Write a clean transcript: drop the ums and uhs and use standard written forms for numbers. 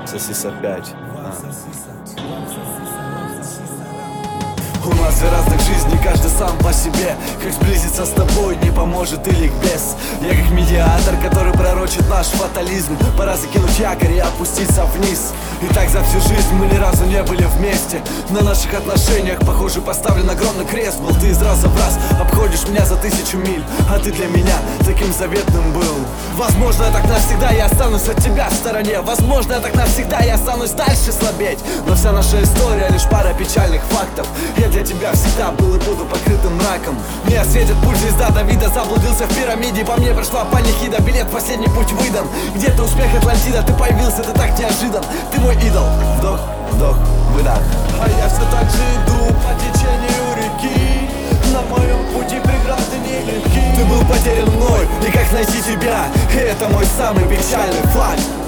Сосис опять. У нас две разных жизни, каждый сам по себе. Как сблизиться с тобой не поможет и ликбез. Я как медиатор, который пророчит наш фатализм. Пора закинуть якорь и опуститься вниз. И так за всю жизнь мы ни разу не были вместе. На наших отношениях, похоже, поставлен огромный крест. Был ты из раза в раз, обходишь меня за 1000 миль. А ты для меня таким заветным был. Возможно, я так навсегда я останусь от тебя в стороне. Возможно, я так навсегда я останусь дальше слабеть. Но вся наша история лишь пара печальных фактов. Я для тебя всегда был и буду покрытым мраком. Мне светит путь звезда Давида. Заблудился в пирамиде, по мне прошла панихида. Билет в последний путь выдан. Где-то успех Атлантида. Ты появился, ты так неожидан. Ты мой идол. Вдох, вдох, выдох. А я все так же иду по течению реки. На моем пути преграды нелегки. Ты был потерян мной, и как найти тебя? И это мой самый печальный факт.